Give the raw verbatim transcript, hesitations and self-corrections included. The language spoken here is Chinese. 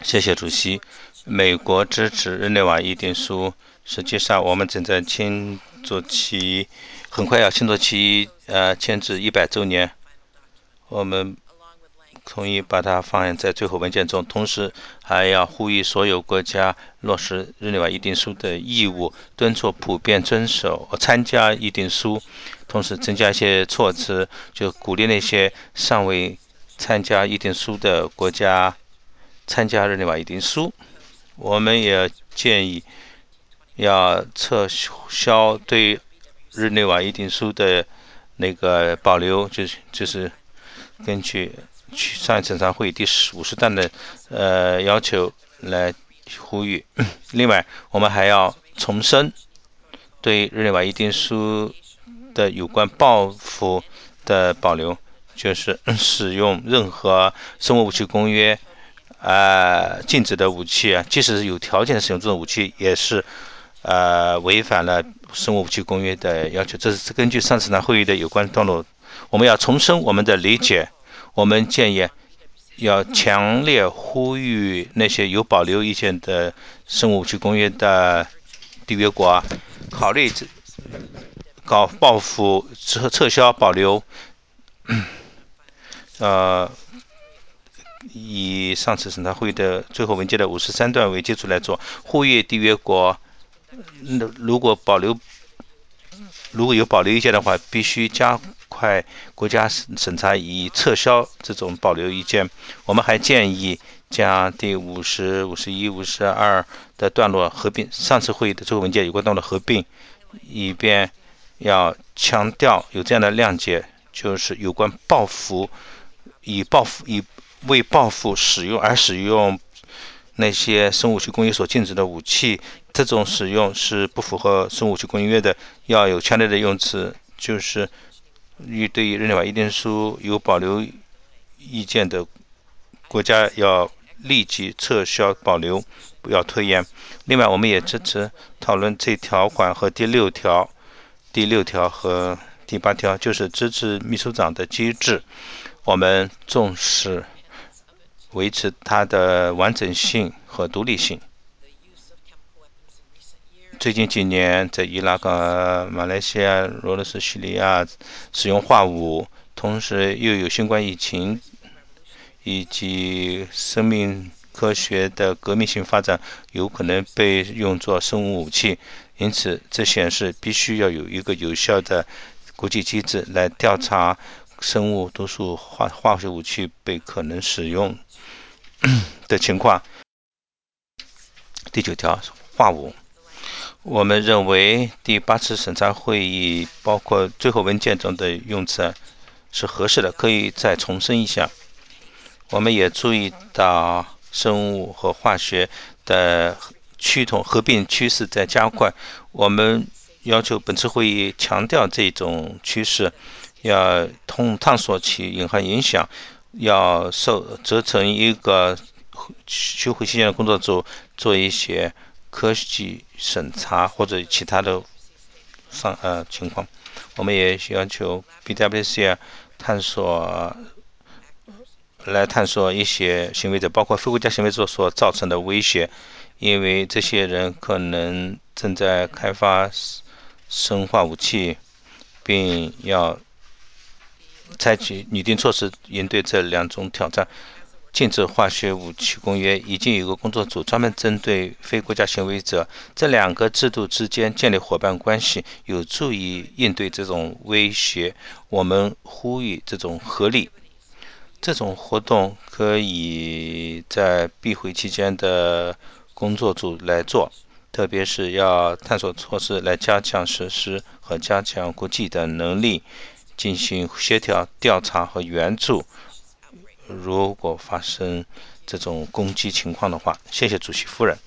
谢谢主席。美国支持日内瓦议定书，实际上我们正在庆祝其，很快要庆祝其呃签字一百周年。我们同意把它放在最后文件中，同时还要呼吁所有国家落实日内瓦议定书的义务，敦促普遍遵守参加议定书，同时增加一些措辞，就鼓励那些尚未参加议定书的国家参加日内瓦议定书。我们也建议要撤销对日内瓦议定书的那个保留，就是就是根据上一次常会议第五十弹的呃要求来呼吁。另外，我们还要重申对日内瓦议定书的有关报复的保留，就是使用任何生物武器公约呃禁止的武器啊，即使是有条件的使用这种武器，也是呃违反了生物武器公约的要求。这是根据上次呢会议的有关段落，我们要重申我们的理解。我们建议要强烈呼吁那些有保留意见的生物武器公约的缔约国考虑搞报复、撤撤销、保留，呃，以上次审查会议的最后文件的五十三段为基础来做，呼吁缔约国，如果保留如果有保留意见的话，必须加快国家审查以撤销这种保留意见。我们还建议将第五十、五十一、五十二的段落合并，上次会议的最后文件有关段落合并，以便要强调有这样的谅解，就是有关报复，以报复以为报复使用而使用那些生物武器公约所禁止的武器，这种使用是不符合生物武器公约的。要有强烈的用词，就是与对于日内瓦议定书有保留意见的国家要立即撤销保留，不要拖延。另外，我们也支持讨论这条款和第六条、第六条和第八条，就是支持秘书长的机制。我们重视维持它的完整性和独立性。最近几年，在伊拉克、马来西亚、俄罗斯、叙利亚使用化武，同时又有新冠疫情以及生命科学的革命性发展，有可能被用作生物武器。因此，这显示必须要有一个有效的国际机制来调查生物毒素化化学武器被可能使用的情况。第九条，化武。我们认为第八次审查会议包括最后文件中的用词是合适的，可以再重申一下。我们也注意到生物和化学的趋同合并趋势在加快。我们要求本次会议强调这种趋势，要通探索其隐含影响，要受责成一个修复期间的工作组做一些科技审查或者其他的上呃情况。我们也要求 B W C 探索来探索一些行为者，包括非国家行为者所造成的威胁，因为这些人可能正在开发生化武器，并要采取拟定措施应对这两种挑战。禁止化学武器公约已经有一个工作组专门针对非国家行为者，这两个制度之间建立伙伴关系，有助于应对这种威胁。我们呼吁这种合力。这种活动可以在闭会期间的工作组来做，特别是要探索措施来加强实施和加强国际的能力，进行协调调查和援助。如果发生这种攻击情况的话，谢谢主席夫人。